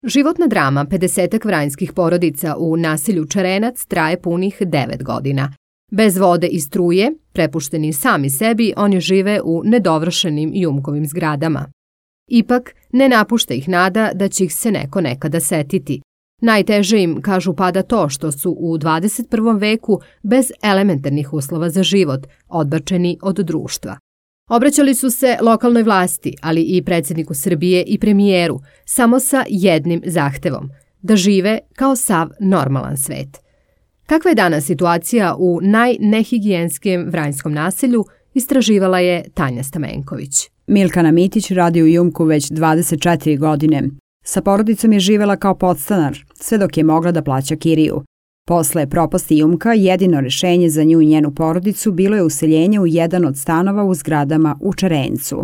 Životna drama 50-ak vranjskih porodica u naselju Čerenac traje punih 9 godina. Bez vode i struje, prepušteni sami sebi, oni žive u nedovršenim Jumkovim zgradama. Ipak, ne napušta ih nada da će ih se neko nekada setiti. Najteže im, kažu, pada to što su u 21. veku bez elementarnih uslova za život, odbačeni od društva. Obraćali su se lokalnoj vlasti, ali i predsjedniku Srbije i premijeru, samo sa jednim zahtevom – da žive kao sav normalan svet. Kakva je danas situacija u najnehigijenskim vranjskom naselju, istraživala je Tanja Stamenković. Milkana Mitić radi u Jumku već 24 godine. Sa porodicom je živela kao podstanar, sve dok je mogla da plaća kiriju. Posle propasti Jumka, jedino rešenje za nju i njenu porodicu bilo je useljenje u jedan od stanova u zgradama u Čerencu.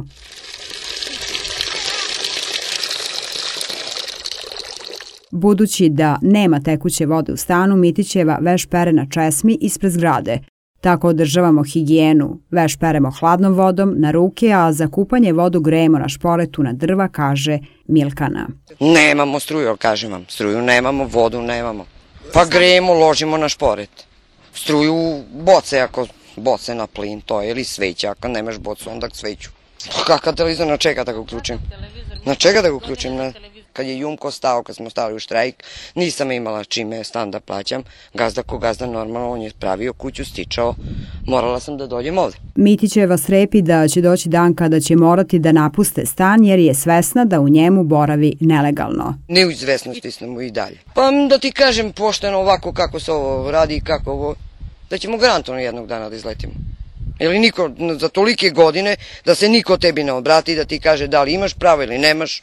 Budući da nema tekuće vode u stanu, Mitićeva veš pere na česmi ispred zgrade. Tako održavamo higijenu, veš peremo hladnom vodom na ruke, a za kupanje vodu grejemo na šporetu na drva, kaže Milkana. Nemamo struju, kažem vam, struju nemamo, vodu nemamo. Pa grejemo, ložimo na šporet. Struju boce, ako boce na plin, to je, ili sveća, ako nemaš bocu, onda sveću. Pa kakav televizor, na čega da ga uključim? Na čega da ga uključim? Kad je Jumko stao, kad smo stali u štrajk, nisam imala čime stan da plaćam. Gazda ko gazda normalno, on je pravio kuću, stičao, morala sam da dođem ovde. Mitićeva strepi da će doći dan kada će morati da napuste stan jer je svesna da u njemu boravi nelegalno. Ne u izvesnosti smo i dalje. Pa da ti kažem pošteno ovako kako se ovo radi i kako ovo, da ćemo garantovno jednog dana da izletimo. Ili niko za tolike godine da se niko tebi ne obrati da ti kaže da li imaš pravo ili nemaš.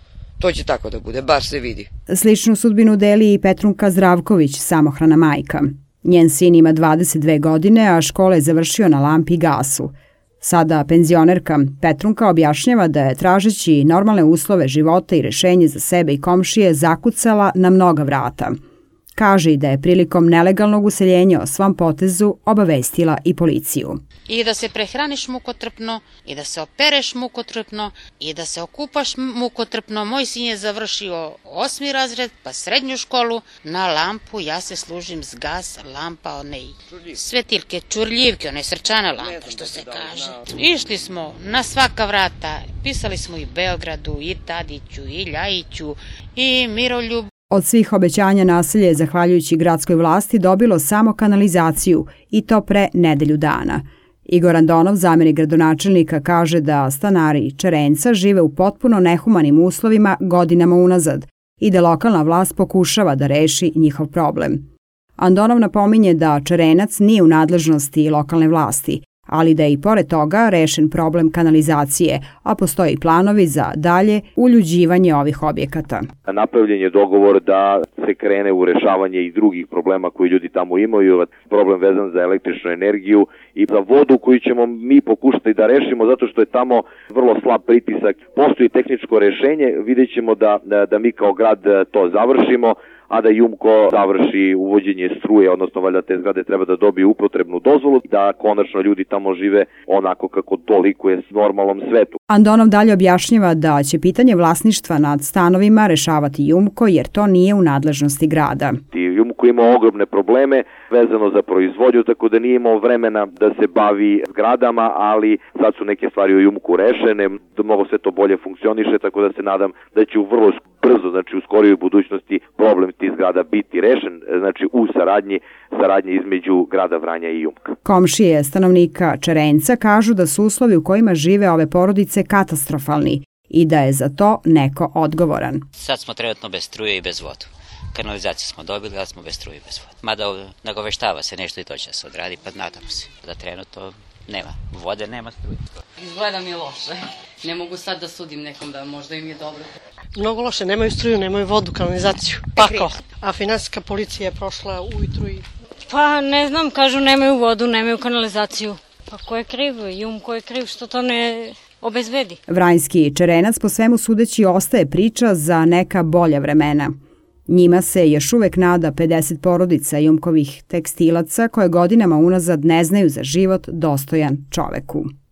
To će tako da bude, bar se vidi. Sličnu sudbinu deli i Petrunka Zdravković, samohrana majka. Njen sin ima 22 godine, a škole je završio na lampi i gasu. Sada penzionerka Petrunka objašnjava da je tražeći normalne uslove života i rešenje za sebe i komšije zakucala na mnoga vrata. Kaže i da je prilikom nelegalnog useljenja o svom potezu obavestila i policiju. I da se prehraniš mukotrpno, i da se opereš mukotrpno, i da se okupaš mukotrpno. Moj sin je završio 8. razred, pa srednju školu. Na lampu ja se služim s gas, lampa, one svetiljke, čurljivke, one srčane lampe, što se kaže. Išli smo na svaka vrata, pisali smo i Beogradu, i Tadiću, i Ljajiću, i Miroljubu. Od svih obećanja naselje je, zahvaljujući gradskoj vlasti, dobilo samo kanalizaciju i to pre nedelju dana. Igor Andonov, zamjenik gradonačelnika, kaže da stanari Čerenca žive u potpuno nehumanim uslovima godinama unazad i da lokalna vlast pokušava da reši njihov problem. Andonov napominje da Čerenac nije u nadležnosti lokalne vlasti, ali da je i pored toga rešen problem kanalizacije, a postoji planovi za dalje uljuđivanje ovih objekata. Napravljen je dogovor da se krene u rešavanje i drugih problema koji ljudi tamo imaju, problem vezan za električnu energiju i za vodu koju ćemo mi pokušati da rešimo zato što je tamo vrlo slab pritisak. Postoji tehničko rešenje, vidjet ćemo da mi kao grad to završimo, a da Jumko završi uvođenje struje, odnosno valjda te zgrade treba da dobiju upotrebnu dozvolu, da konačno ljudi tamo žive onako kako dolikuje s normalnom svetu. Andonov dalje objašnjava da će pitanje vlasništva nad stanovima rešavati Jumko jer to nije u nadležnosti grada. Jumko ima ogromne probleme vezano za proizvodnju, tako da nije imao vremena da se bavi zgradama, ali sad su neke stvari u Jumku rešene, da mnogo sve to bolje funkcioniše, tako da se nadam da će u vrlo brzo, znači u skorijoj budućnosti, problem tih zgrada biti rešen, znači u saradnji između grada Vranja i Jumka. Komšije stanovnika Čerenca kažu da su uslovi u kojima žive ove porodice katastrofalni i da je za to neko odgovoran. Sad smo trenutno bez struje i bez vodu. Kanalizaciju smo dobili, ali smo bez struje i bez vode. Mada nagoveštava se nešto i to će da se odradi, pa nadamo se da trenutno nema vode, nema struje. Izgleda mi loše. Ne mogu sad da sudim nekom da možda im je dobro. Mnogo loše, nemaju struju, nemaju vodu, kanalizaciju. Pakao. A finansijska policija je prošla ujutru i... Pa ne znam, kažu nemaju vodu, nemaju kanalizaciju. Pa ko je kriv? Jumko je kriv što to ne obezbedi. Vranjski Čerenac po svemu sudeći ostaje priča za neka bolja vremena. Njima se još uvek nada 50 porodica Jumkovih tekstilaca koje godinama unazad ne znaju za život dostojan čoveku.